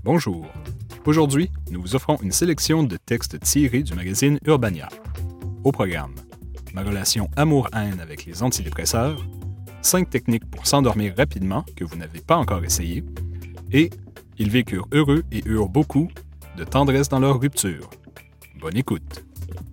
Bonjour. Aujourd'hui, nous vous offrons une sélection de textes tirés du magazine Urbania. Au programme, ma relation amour-haine avec les antidépresseurs, 5 techniques pour s'endormir rapidement que vous n'avez pas encore essayées, et ils vécurent heureux et eurent beaucoup de tendresse dans leur rupture. Bonne écoute.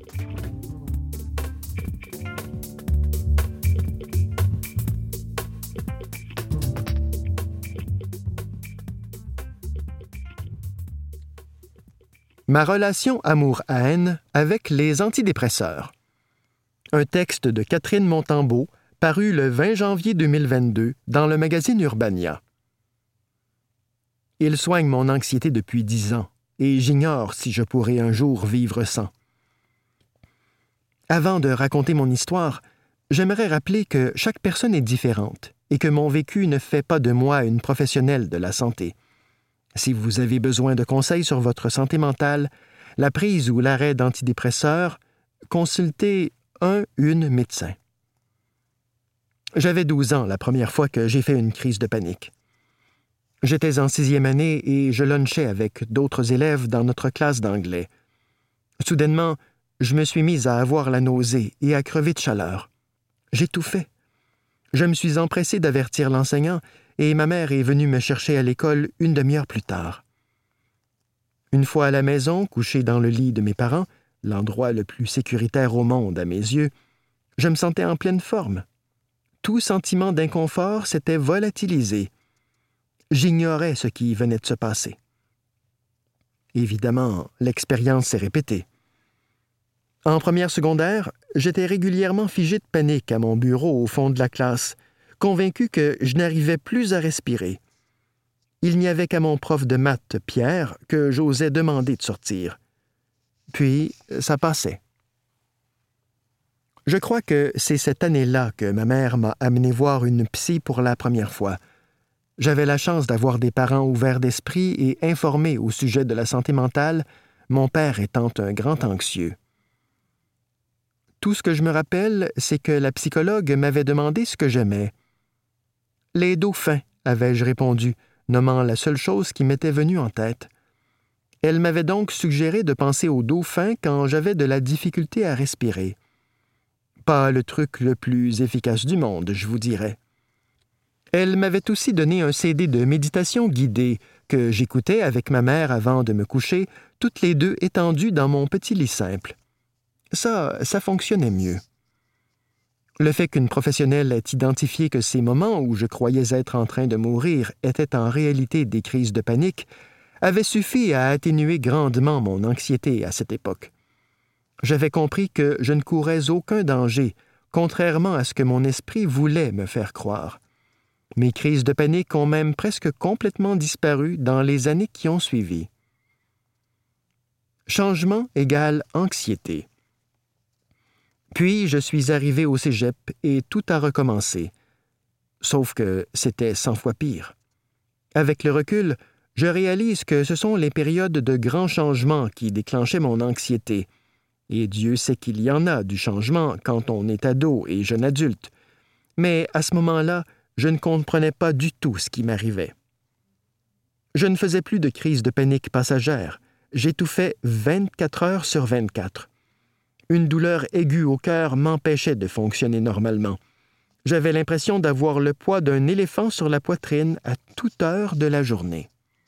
Ma relation amour-haine avec les antidépresseurs. Un texte de Catherine Montembeault, paru le 20 janvier 2022 dans le magazine Urbania. Il soigne mon anxiété depuis 10 ans, et j'ignore si je pourrai un jour vivre sans. Avant de raconter mon histoire, j'aimerais rappeler que chaque personne est différente et que mon vécu ne fait pas de moi une professionnelle de la santé. Si vous avez besoin de conseils sur votre santé mentale, la prise ou l'arrêt d'antidépresseurs, consultez une médecin. J'avais 12 ans la première fois que j'ai fait une crise de panique. J'étais en 6e année et je lunchais avec d'autres élèves dans notre classe d'anglais. Soudainement, je me suis mise à avoir la nausée et à crever de chaleur. J'étouffais. Je me suis empressé d'avertir l'enseignant et ma mère est venue me chercher à l'école une demi-heure plus tard. Une fois à la maison, couché dans le lit de mes parents, l'endroit le plus sécuritaire au monde à mes yeux, je me sentais en pleine forme. Tout sentiment d'inconfort s'était volatilisé. J'ignorais ce qui venait de se passer. Évidemment, l'expérience s'est répétée. En première secondaire, j'étais régulièrement figé de panique à mon bureau au fond de la classe, convaincu que je n'arrivais plus à respirer. Il n'y avait qu'à mon prof de maths, Pierre, que j'osais demander de sortir. Puis, ça passait. Je crois que c'est cette année-là que ma mère m'a amené voir une psy pour la première fois. J'avais la chance d'avoir des parents ouverts d'esprit et informés au sujet de la santé mentale, mon père étant un grand anxieux. Tout ce que je me rappelle, c'est que la psychologue m'avait demandé ce que j'aimais. « Les dauphins », avais-je répondu, nommant la seule chose qui m'était venue en tête. Elle m'avait donc suggéré de penser aux dauphins quand j'avais de la difficulté à respirer. Pas le truc le plus efficace du monde, je vous dirais. Elle m'avait aussi donné un CD de méditation guidée que j'écoutais avec ma mère avant de me coucher, toutes les deux étendues dans mon petit lit simple. Ça fonctionnait mieux. Le fait qu'une professionnelle ait identifié que ces moments où je croyais être en train de mourir étaient en réalité des crises de panique avait suffi à atténuer grandement mon anxiété à cette époque. J'avais compris que je ne courais aucun danger, contrairement à ce que mon esprit voulait me faire croire. Mes crises de panique ont même presque complètement disparu dans les années qui ont suivi. Changement égale anxiété. Puis, je suis arrivé au cégep et tout a recommencé. Sauf que c'était 100 fois pire. Avec le recul, je réalise que ce sont les périodes de grands changements qui déclenchaient mon anxiété. Et Dieu sait qu'il y en a du changement quand on est ado et jeune adulte. Mais à ce moment-là, je ne comprenais pas du tout ce qui m'arrivait. Je ne faisais plus de crise de panique passagère. J'étouffais 24 heures sur 24. Une douleur aiguë au cœur m'empêchait de fonctionner normalement. J'avais l'impression d'avoir le poids d'un éléphant sur la poitrine à toute heure de la journée.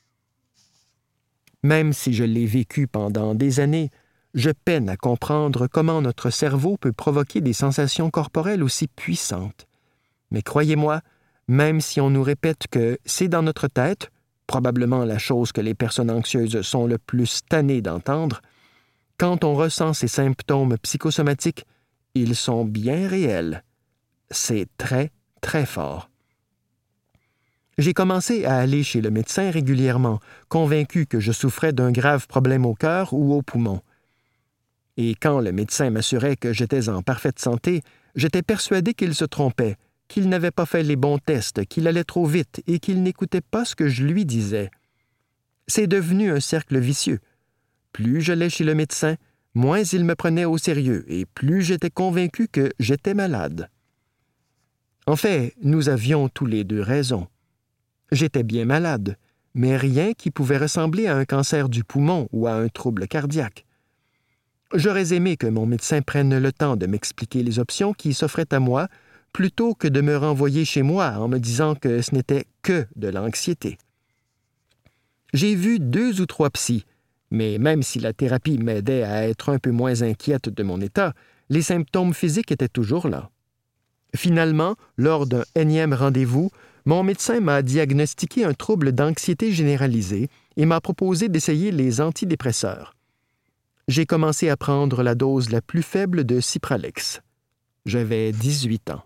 Même si je l'ai vécu pendant des années, je peine à comprendre comment notre cerveau peut provoquer des sensations corporelles aussi puissantes. Mais croyez-moi, même si on nous répète que c'est dans notre tête, probablement la chose que les personnes anxieuses sont le plus tannées d'entendre, quand on ressent ces symptômes psychosomatiques, ils sont bien réels. C'est très, très fort. J'ai commencé à aller chez le médecin régulièrement, convaincu que je souffrais d'un grave problème au cœur ou aux poumons. Et quand le médecin m'assurait que j'étais en parfaite santé, j'étais persuadé qu'il se trompait, qu'il n'avait pas fait les bons tests, qu'il allait trop vite et qu'il n'écoutait pas ce que je lui disais. C'est devenu un cercle vicieux. Plus j'allais chez le médecin, moins il me prenait au sérieux et plus j'étais convaincu que j'étais malade. En fait, nous avions tous les deux raison. J'étais bien malade, mais rien qui pouvait ressembler à un cancer du poumon ou à un trouble cardiaque. J'aurais aimé que mon médecin prenne le temps de m'expliquer les options qui s'offraient à moi, plutôt que de me renvoyer chez moi en me disant que ce n'était que de l'anxiété. J'ai vu 2 ou 3 psys, mais même si la thérapie m'aidait à être un peu moins inquiète de mon état, les symptômes physiques étaient toujours là. Finalement, lors d'un énième rendez-vous, mon médecin m'a diagnostiqué un trouble d'anxiété généralisée et m'a proposé d'essayer les antidépresseurs. J'ai commencé à prendre la dose la plus faible de Cipralex. J'avais 18 ans.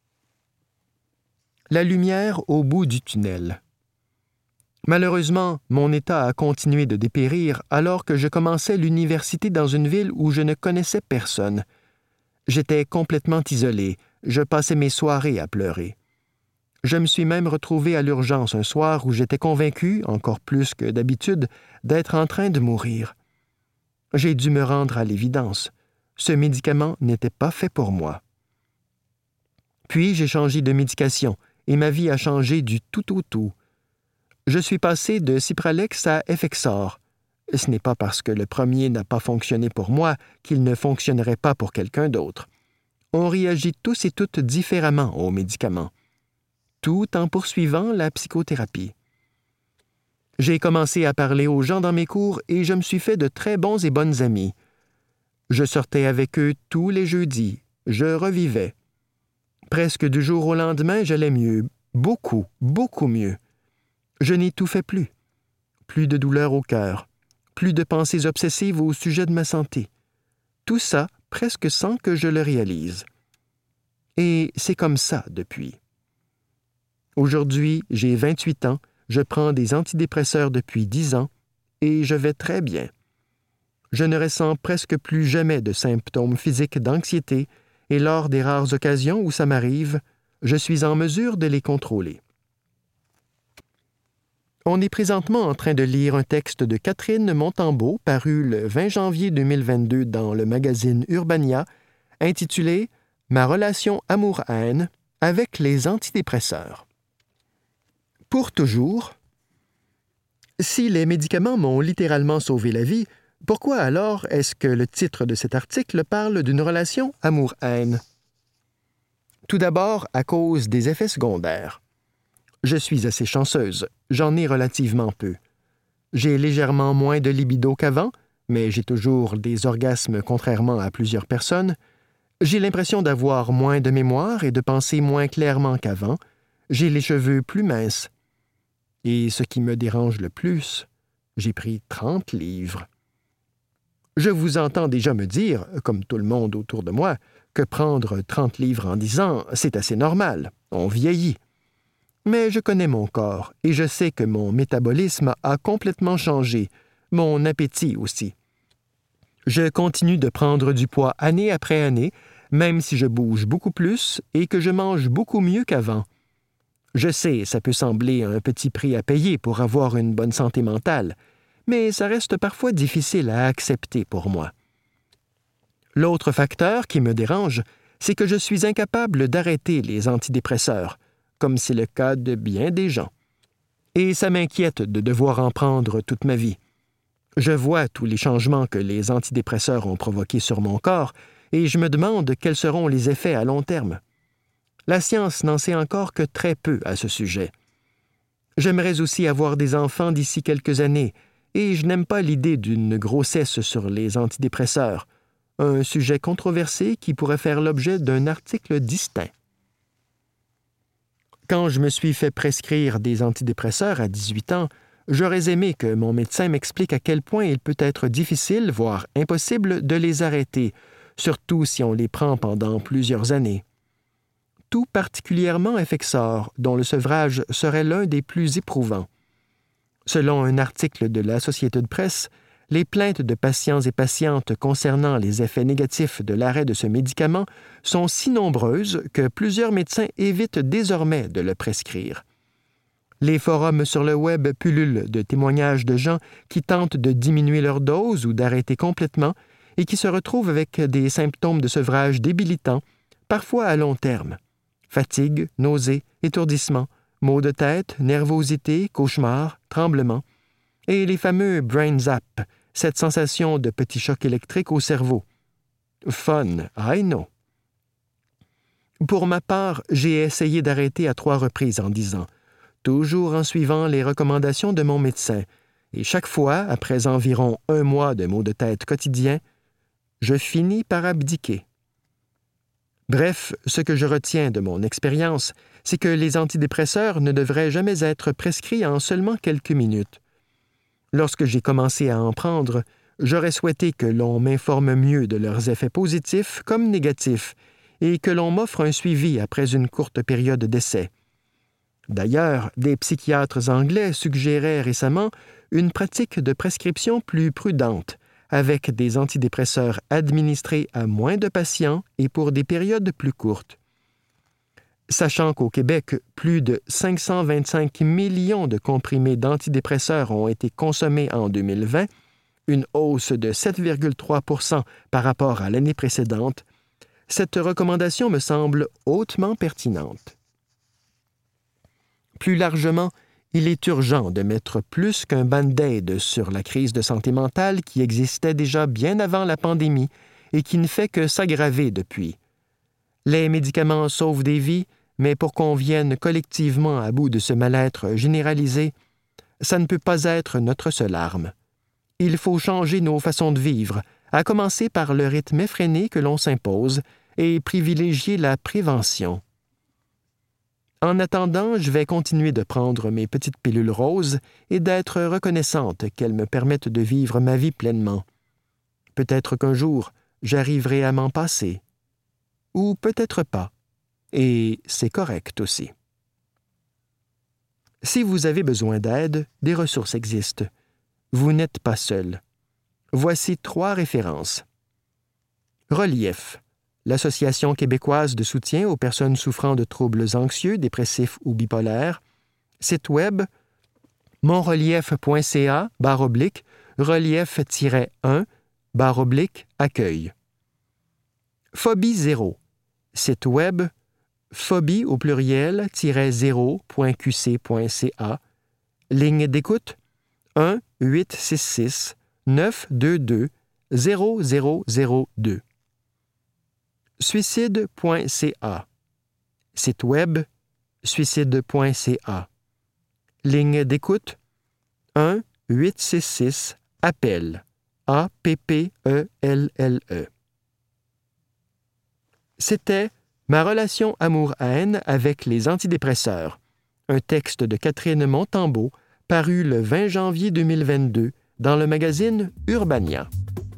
La lumière au bout du tunnel. Malheureusement, mon état a continué de dépérir alors que je commençais l'université dans une ville où je ne connaissais personne. J'étais complètement isolé. Je passais mes soirées à pleurer. Je me suis même retrouvé à l'urgence un soir où j'étais convaincu, encore plus que d'habitude, d'être en train de mourir. J'ai dû me rendre à l'évidence. Ce médicament n'était pas fait pour moi. Puis j'ai changé de médication et ma vie a changé du tout au tout. Je suis passé de Cipralex à Effexor. Ce n'est pas parce que le premier n'a pas fonctionné pour moi qu'il ne fonctionnerait pas pour quelqu'un d'autre. On réagit tous et toutes différemment aux médicaments, tout en poursuivant la psychothérapie. J'ai commencé à parler aux gens dans mes cours et je me suis fait de très bons et bonnes amis. Je sortais avec eux tous les jeudis. Je revivais. Presque du jour au lendemain, j'allais mieux. Beaucoup, beaucoup mieux. Je n'étouffais plus. Plus de douleur au cœur. Plus de pensées obsessives au sujet de ma santé. Tout ça presque sans que je le réalise. Et c'est comme ça depuis. Aujourd'hui, j'ai 28 ans. Je prends des antidépresseurs depuis 10 ans et je vais très bien. Je ne ressens presque plus jamais de symptômes physiques d'anxiété et lors des rares occasions où ça m'arrive, je suis en mesure de les contrôler. On est présentement en train de lire un texte de Catherine Montembeault paru le 20 janvier 2022 dans le magazine Urbania, intitulé « Ma relation amour-haine avec les antidépresseurs ». Pour toujours. Si les médicaments m'ont littéralement sauvé la vie, pourquoi alors est-ce que le titre de cet article parle d'une relation amour-haine? Tout d'abord, à cause des effets secondaires. Je suis assez chanceuse, j'en ai relativement peu. J'ai légèrement moins de libido qu'avant, mais j'ai toujours des orgasmes contrairement à plusieurs personnes. J'ai l'impression d'avoir moins de mémoire et de penser moins clairement qu'avant. J'ai les cheveux plus minces. Et ce qui me dérange le plus, j'ai pris 30 livres. Je vous entends déjà me dire, comme tout le monde autour de moi, que prendre 30 livres en 10 ans, c'est assez normal, on vieillit. Mais je connais mon corps et je sais que mon métabolisme a complètement changé, mon appétit aussi. Je continue de prendre du poids année après année, même si je bouge beaucoup plus et que je mange beaucoup mieux qu'avant. Je sais, ça peut sembler un petit prix à payer pour avoir une bonne santé mentale, mais ça reste parfois difficile à accepter pour moi. L'autre facteur qui me dérange, c'est que je suis incapable d'arrêter les antidépresseurs, comme c'est le cas de bien des gens. Et ça m'inquiète de devoir en prendre toute ma vie. Je vois tous les changements que les antidépresseurs ont provoqués sur mon corps et je me demande quels seront les effets à long terme. La science n'en sait encore que très peu à ce sujet. J'aimerais aussi avoir des enfants d'ici quelques années, et je n'aime pas l'idée d'une grossesse sur les antidépresseurs, un sujet controversé qui pourrait faire l'objet d'un article distinct. Quand je me suis fait prescrire des antidépresseurs à 18 ans, j'aurais aimé que mon médecin m'explique à quel point il peut être difficile, voire impossible, de les arrêter, surtout si on les prend pendant plusieurs années. Tout particulièrement Effexor, dont le sevrage serait l'un des plus éprouvants. Selon un article de l'Associated Press, les plaintes de patients et patientes concernant les effets négatifs de l'arrêt de ce médicament sont si nombreuses que plusieurs médecins évitent désormais de le prescrire. Les forums sur le web pullulent de témoignages de gens qui tentent de diminuer leur dose ou d'arrêter complètement et qui se retrouvent avec des symptômes de sevrage débilitants, parfois à long terme. Fatigue, nausées, étourdissement, maux de tête, nervosité, cauchemars, tremblements, et les fameux brain zap, cette sensation de petit choc électrique au cerveau. Fun, I know. Pour ma part, j'ai essayé d'arrêter à 3 reprises en 10 ans, toujours en suivant les recommandations de mon médecin, et chaque fois, après environ 1 mois de maux de tête quotidiens, je finis par abdiquer. Bref, ce que je retiens de mon expérience, c'est que les antidépresseurs ne devraient jamais être prescrits en seulement quelques minutes. Lorsque j'ai commencé à en prendre, j'aurais souhaité que l'on m'informe mieux de leurs effets positifs comme négatifs et que l'on m'offre un suivi après une courte période d'essai. D'ailleurs, des psychiatres anglais suggéraient récemment une pratique de prescription plus prudente, avec des antidépresseurs administrés à moins de patients et pour des périodes plus courtes. Sachant qu'au Québec, plus de 525 millions de comprimés d'antidépresseurs ont été consommés en 2020, une hausse de 7,3 % par rapport à l'année précédente, cette recommandation me semble hautement pertinente. Plus largement, il est urgent de mettre plus qu'un band-aid sur la crise de santé mentale qui existait déjà bien avant la pandémie et qui ne fait que s'aggraver depuis. Les médicaments sauvent des vies, mais pour qu'on vienne collectivement à bout de ce mal-être généralisé, ça ne peut pas être notre seule arme. Il faut changer nos façons de vivre, à commencer par le rythme effréné que l'on s'impose et privilégier la prévention. En attendant, je vais continuer de prendre mes petites pilules roses et d'être reconnaissante qu'elles me permettent de vivre ma vie pleinement. Peut-être qu'un jour, j'arriverai à m'en passer. Ou peut-être pas. Et c'est correct aussi. Si vous avez besoin d'aide, des ressources existent. Vous n'êtes pas seul. Voici 3 références. Relief, l'Association québécoise de soutien aux personnes souffrant de troubles anxieux, dépressifs ou bipolaires. Site web monrelief.ca/relief-1/accueil. Phobie Zéro. Site web phobie au pluriel-0.qc.ca. Ligne d'écoute 1-866-922-0002. Suicide.ca. Site web suicide.ca. Ligne d'écoute 1-866-APPEL. APPELLE. C'était Ma relation amour-haine avec les antidépresseurs, un texte de Catherine Montembeault paru le 20 janvier 2022 dans le magazine Urbania.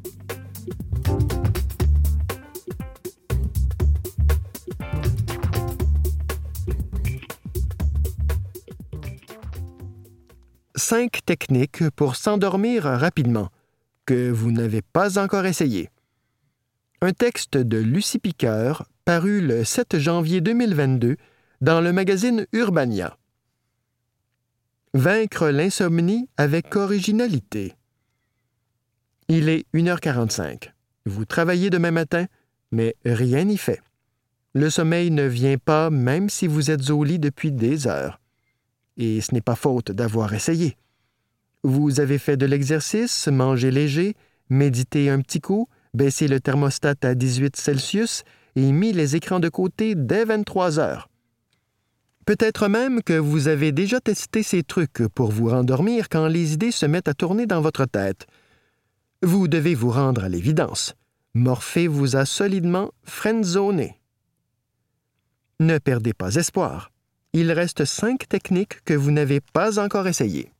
Cinq techniques pour s'endormir rapidement, que vous n'avez pas encore essayé. Un texte de Lucie Piqueur, paru le 7 janvier 2022 dans le magazine Urbania. Vaincre l'insomnie avec originalité. Il est 1h45. Vous travaillez demain matin, mais rien n'y fait. Le sommeil ne vient pas même si vous êtes au lit depuis des heures. Et ce n'est pas faute d'avoir essayé. Vous avez fait de l'exercice, mangé léger, médité un petit coup, baissé le thermostat à 18 Celsius et mis les écrans de côté dès 23 heures. Peut-être même que vous avez déjà testé ces trucs pour vous rendormir quand les idées se mettent à tourner dans votre tête. Vous devez vous rendre à l'évidence. Morphée vous a solidement friendzoné. Ne perdez pas espoir. Il reste 5 techniques que vous n'avez pas encore essayées.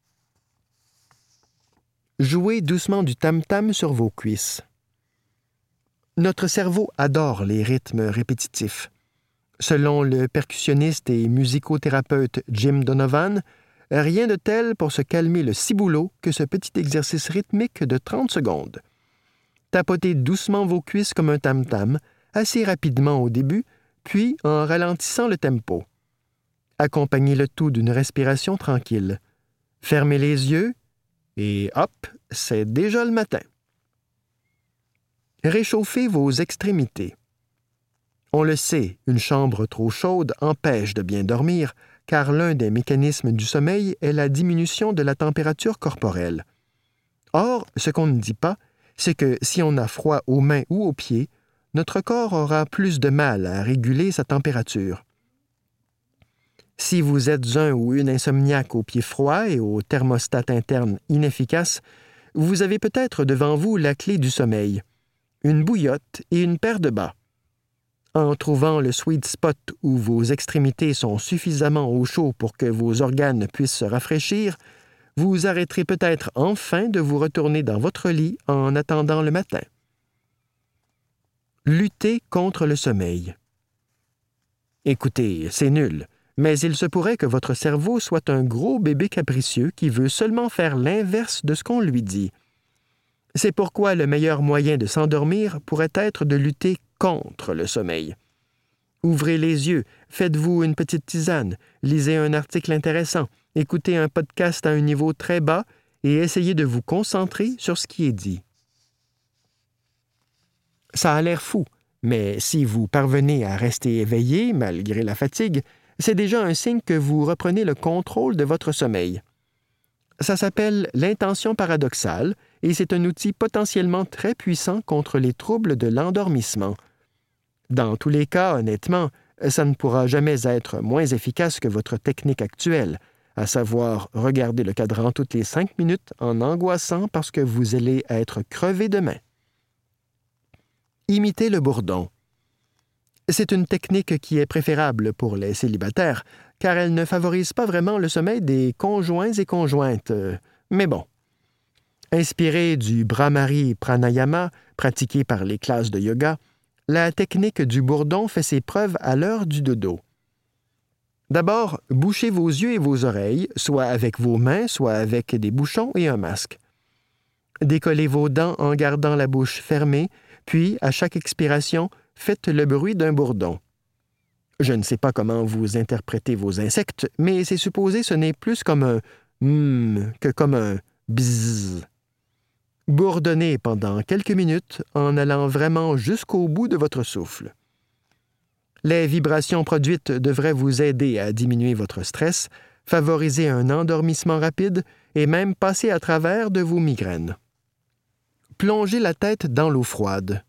Jouez doucement du tam-tam sur vos cuisses. Notre cerveau adore les rythmes répétitifs. Selon le percussionniste et musicothérapeute Jim Donovan, rien de tel pour se calmer le ciboulot que ce petit exercice rythmique de 30 secondes. Tapotez doucement vos cuisses comme un tam-tam, assez rapidement au début, puis en ralentissant le tempo. Accompagnez le tout d'une respiration tranquille. Fermez les yeux et hop, c'est déjà le matin. Réchauffez vos extrémités. On le sait, une chambre trop chaude empêche de bien dormir, car l'un des mécanismes du sommeil est la diminution de la température corporelle. Or, ce qu'on ne dit pas, c'est que si on a froid aux mains ou aux pieds, notre corps aura plus de mal à réguler sa température. Si vous êtes un ou une insomniaque aux pieds froids et au thermostat interne inefficace, vous avez peut-être devant vous la clé du sommeil, une bouillotte et une paire de bas. En trouvant le sweet spot où vos extrémités sont suffisamment au chaud pour que vos organes puissent se rafraîchir, vous arrêterez peut-être enfin de vous retourner dans votre lit en attendant le matin. Lutter contre le sommeil. Écoutez, c'est nul, mais il se pourrait que votre cerveau soit un gros bébé capricieux qui veut seulement faire l'inverse de ce qu'on lui dit. C'est pourquoi le meilleur moyen de s'endormir pourrait être de lutter contre le sommeil. Ouvrez les yeux, faites-vous une petite tisane, lisez un article intéressant, écoutez un podcast à un niveau très bas et essayez de vous concentrer sur ce qui est dit. Ça a l'air fou, mais si vous parvenez à rester éveillé malgré la fatigue, c'est déjà un signe que vous reprenez le contrôle de votre sommeil. Ça s'appelle l'intention paradoxale et c'est un outil potentiellement très puissant contre les troubles de l'endormissement. Dans tous les cas, honnêtement, ça ne pourra jamais être moins efficace que votre technique actuelle, à savoir regarder le cadran toutes les 5 minutes en angoissant parce que vous allez être crevé demain. Imitez le bourdon. C'est une technique qui est préférable pour les célibataires, car elle ne favorise pas vraiment le sommeil des conjoints et conjointes. Mais bon. Inspirée du Brahmari Pranayama, pratiqué par les classes de yoga, la technique du bourdon fait ses preuves à l'heure du dodo. D'abord, bouchez vos yeux et vos oreilles, soit avec vos mains, soit avec des bouchons et un masque. Décollez vos dents en gardant la bouche fermée, puis, à chaque expiration, faites le bruit d'un bourdon. Je ne sais pas comment vous interprétez vos insectes, mais c'est supposé sonner plus comme un « que comme un « bzzz ». Bourdonnez pendant quelques minutes en allant vraiment jusqu'au bout de votre souffle. Les vibrations produites devraient vous aider à diminuer votre stress, favoriser un endormissement rapide et même passer à travers de vos migraines. Plongez la tête dans l'eau froide.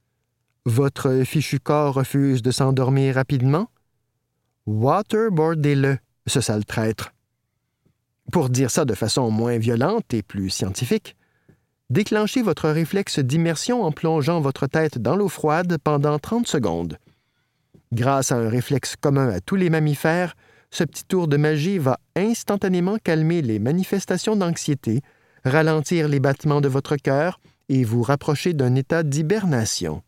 Votre fichu corps refuse de s'endormir rapidement? Waterboardez-le, ce sale traître. Pour dire ça de façon moins violente et plus scientifique, déclenchez votre réflexe d'immersion en plongeant votre tête dans l'eau froide pendant 30 secondes. Grâce à un réflexe commun à tous les mammifères, ce petit tour de magie va instantanément calmer les manifestations d'anxiété, ralentir les battements de votre cœur et vous rapprocher d'un état d'hibernation.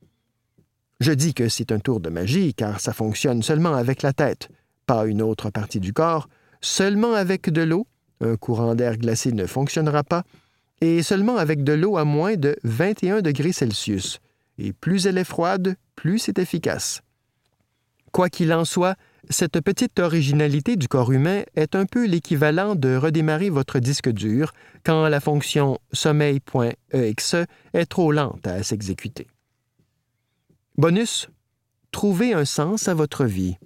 Je dis que c'est un tour de magie car ça fonctionne seulement avec la tête, pas une autre partie du corps, seulement avec de l'eau, un courant d'air glacé ne fonctionnera pas, et seulement avec de l'eau à moins de 21 degrés Celsius. Et plus elle est froide, plus c'est efficace. Quoi qu'il en soit, cette petite originalité du corps humain est un peu l'équivalent de redémarrer votre disque dur quand la fonction sommeil.exe est trop lente à s'exécuter. Bonus, trouvez un sens à votre vie.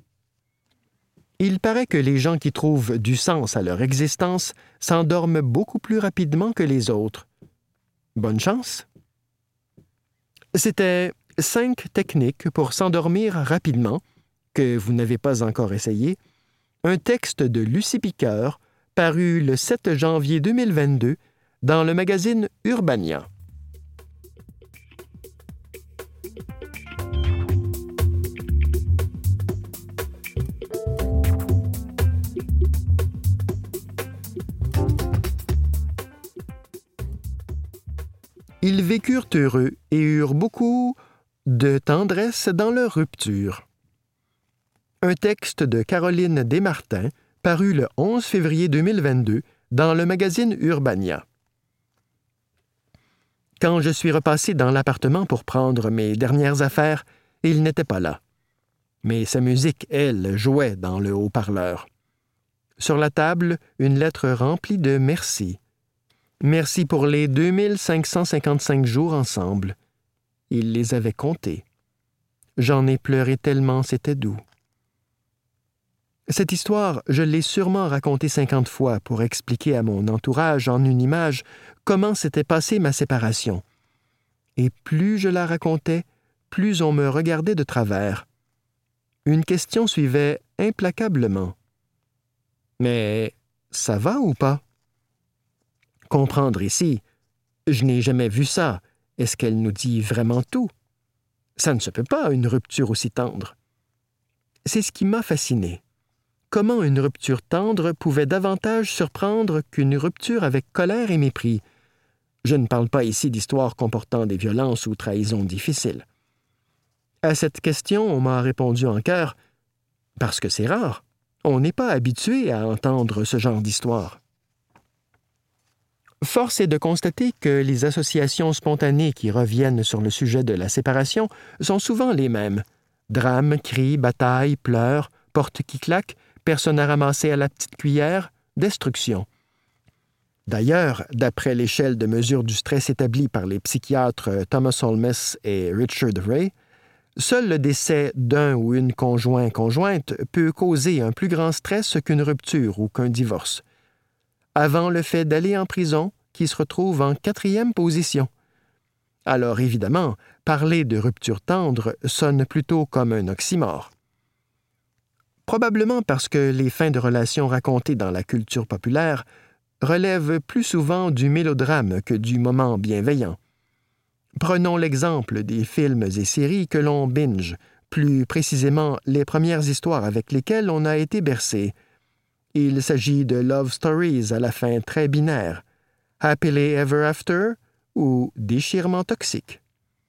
Il paraît que les gens qui trouvent du sens à leur existence s'endorment beaucoup plus rapidement que les autres. Bonne chance! C'était 5 techniques pour s'endormir rapidement, que vous n'avez pas encore essayé, un texte de Lucie Piqueur, paru le 7 janvier 2022 dans le magazine Urbania. Ils vécurent heureux et eurent beaucoup de tendresse dans leur rupture. Un texte de Caroline Desmartins, paru le 11 février 2022 dans le magazine Urbania. Quand je suis repassé dans l'appartement pour prendre mes dernières affaires, il n'était pas là. Mais sa musique, elle, jouait dans le haut-parleur. Sur la table, une lettre remplie de merci. Merci pour les 2555 jours ensemble. Il les avait comptés. J'en ai pleuré tellement c'était doux. Cette histoire, je l'ai sûrement racontée 50 fois pour expliquer à mon entourage en une image comment s'était passée ma séparation. Et plus je la racontais, plus on me regardait de travers. Une question suivait implacablement. « Mais ça va ou pas? » Comprendre ici, je n'ai jamais vu ça. Est-ce qu'elle nous dit vraiment tout? Ça ne se peut pas, une rupture aussi tendre. C'est ce qui m'a fasciné. Comment une rupture tendre pouvait davantage surprendre qu'une rupture avec colère et mépris. Je ne parle pas ici d'histoires comportant des violences ou trahisons difficiles. À cette question, on m'a répondu en chœur « Parce que c'est rare. On n'est pas habitué à entendre ce genre d'histoire. » Force est de constater que les associations spontanées qui reviennent sur le sujet de la séparation sont souvent les mêmes. Drames, cris, batailles, pleurs, portes qui claquent, personnes à ramasser à la petite cuillère, destruction. D'ailleurs, d'après l'échelle de mesure du stress établie par les psychiatres Thomas Holmes et Richard Ray, seul le décès d'un ou une conjointe peut causer un plus grand stress qu'une rupture ou qu'un divorce. Avant le fait d'aller en prison, qui se retrouve en 4e position. Alors évidemment, parler de rupture tendre sonne plutôt comme un oxymore. Probablement parce que les fins de relations racontées dans la culture populaire relèvent plus souvent du mélodrame que du moment bienveillant. Prenons l'exemple des films et séries que l'on binge, plus précisément les premières histoires avec lesquelles on a été bercé. Il s'agit de love stories à la fin très binaire, happily ever after ou déchirement toxique.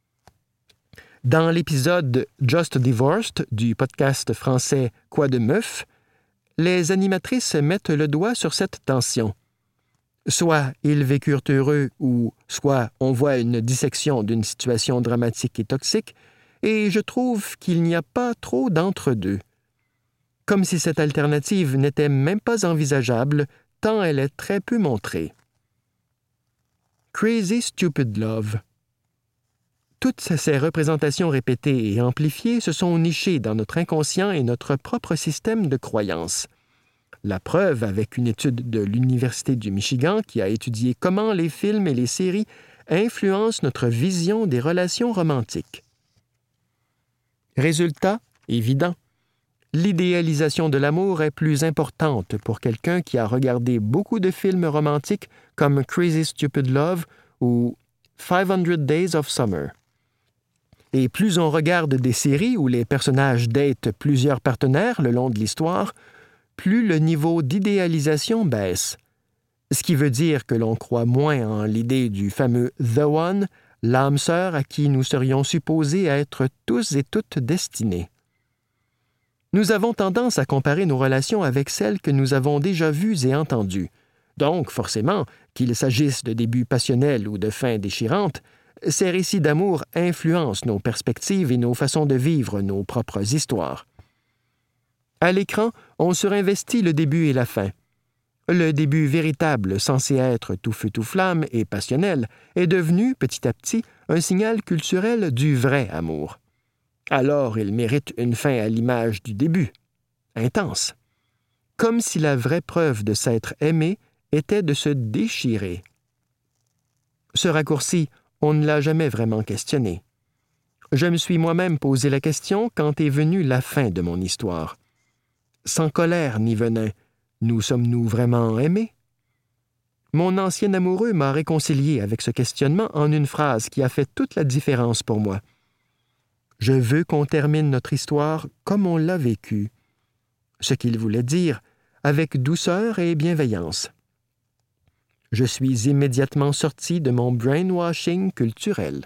Dans l'épisode Just Divorced du podcast français Quoi de meuf, les animatrices mettent le doigt sur cette tension. Soit ils vécurent heureux ou soit on voit une dissection d'une situation dramatique et toxique, et je trouve qu'il n'y a pas trop d'entre-deux. Comme si cette alternative n'était même pas envisageable, tant elle est très peu montrée. Crazy Stupid Love. Toutes ces représentations répétées et amplifiées se sont nichées dans notre inconscient et notre propre système de croyances. La preuve avec une étude de l'Université du Michigan qui a étudié comment les films et les séries influencent notre vision des relations romantiques. Résultat évident. L'idéalisation de l'amour est plus importante pour quelqu'un qui a regardé beaucoup de films romantiques comme Crazy Stupid Love ou 500 Days of Summer. Et plus on regarde des séries où les personnages datent plusieurs partenaires le long de l'histoire, plus le niveau d'idéalisation baisse. Ce qui veut dire que l'on croit moins en l'idée du fameux « The One », l'âme sœur à qui nous serions supposés être tous et toutes destinés. Nous avons tendance à comparer nos relations avec celles que nous avons déjà vues et entendues. Donc, forcément, qu'il s'agisse de débuts passionnels ou de fins déchirantes, ces récits d'amour influencent nos perspectives et nos façons de vivre nos propres histoires. À l'écran, on surinvestit le début et la fin. Le début véritable, censé être tout feu tout flamme et passionnel, est devenu, petit à petit, un signal culturel du vrai amour. Alors il mérite une fin à l'image du début, intense. Comme si la vraie preuve de s'être aimé était de se déchirer. Ce raccourci, on ne l'a jamais vraiment questionné. Je me suis moi-même posé la question quand est venue la fin de mon histoire. Sans colère ni venin, nous sommes-nous vraiment aimés? Mon ancien amoureux m'a réconcilié avec ce questionnement en une phrase qui a fait toute la différence pour moi. Je veux qu'on termine notre histoire comme on l'a vécue. Ce qu'il voulait dire, avec douceur et bienveillance. Je suis immédiatement sorti de mon brainwashing culturel.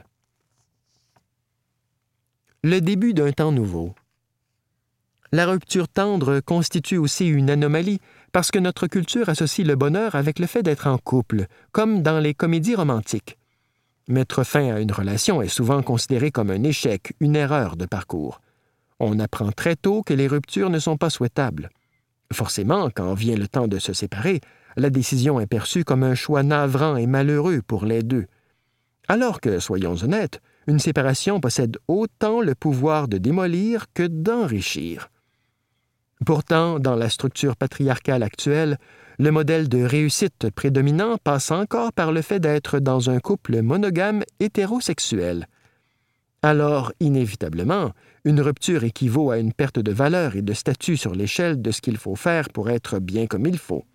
Le début d'un temps nouveau. La rupture tendre constitue aussi une anomalie parce que notre culture associe le bonheur avec le fait d'être en couple, comme dans les comédies romantiques. Mettre fin à une relation est souvent considéré comme un échec, une erreur de parcours. On apprend très tôt que les ruptures ne sont pas souhaitables. Forcément, quand vient le temps de se séparer, la décision est perçue comme un choix navrant et malheureux pour les deux. Alors que, soyons honnêtes, une séparation possède autant le pouvoir de démolir que d'enrichir. Pourtant, dans la structure patriarcale actuelle, le modèle de réussite prédominant passe encore par le fait d'être dans un couple monogame hétérosexuel. Alors, inévitablement, une rupture équivaut à une perte de valeur et de statut sur l'échelle de ce qu'il faut faire pour être bien comme il faut.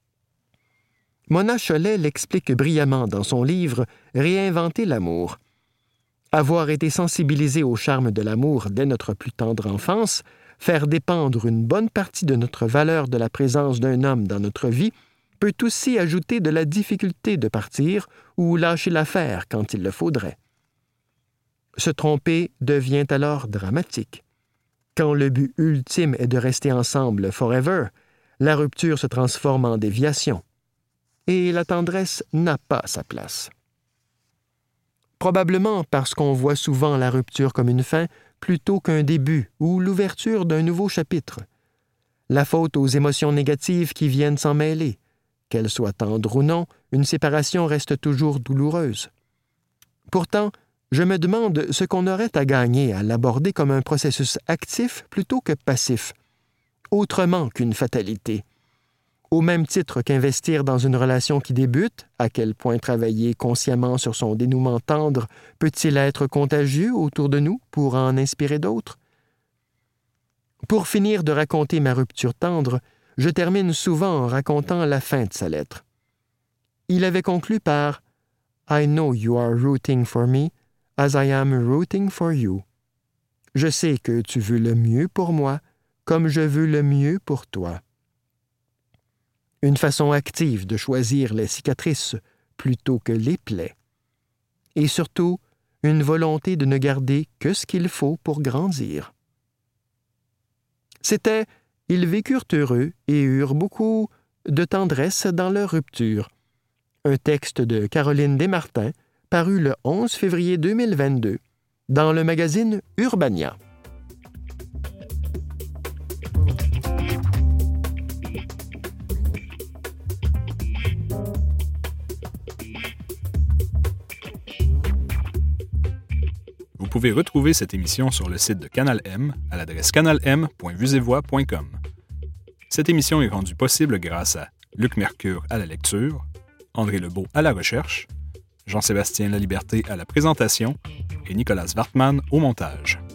Mona Chollet l'explique brillamment dans son livre « Réinventer l'amour ». Avoir été sensibilisé au charme de l'amour dès notre plus tendre enfance, faire dépendre une bonne partie de notre valeur de la présence d'un homme dans notre vie, peut aussi ajouter de la difficulté de partir ou lâcher l'affaire quand il le faudrait. Se tromper devient alors dramatique. Quand le but ultime est de rester ensemble forever, la rupture se transforme en déviation. Et la tendresse n'a pas sa place. Probablement parce qu'on voit souvent la rupture comme une fin plutôt qu'un début ou l'ouverture d'un nouveau chapitre. La faute aux émotions négatives qui viennent s'en mêler. Qu'elles soient tendres ou non, une séparation reste toujours douloureuse. Pourtant, je me demande ce qu'on aurait à gagner à l'aborder comme un processus actif plutôt que passif, autrement qu'une fatalité. Au même titre qu'investir dans une relation qui débute, à quel point travailler consciemment sur son dénouement tendre peut-il être contagieux autour de nous pour en inspirer d'autres? Pour finir de raconter ma rupture tendre, je termine souvent en racontant la fin de sa lettre. Il avait conclu par « I know you are rooting for me as I am rooting for you. Je sais que tu veux le mieux pour moi comme je veux le mieux pour toi. » Une façon active de choisir les cicatrices plutôt que les plaies. Et surtout, une volonté de ne garder que ce qu'il faut pour grandir. C'était « Ils vécurent heureux et eurent beaucoup de tendresse dans leur rupture », un texte de Caroline Desmartins, paru le 11 février 2022, dans le magazine Urbania. Vous pouvez retrouver cette émission sur le site de Canal M à l'adresse canalm.vusevoix.com. Cette émission est rendue possible grâce à Luc Mercure à la lecture, André Lebeau à la recherche, Jean-Sébastien Laliberté à la présentation et Nicolas Wartmann au montage.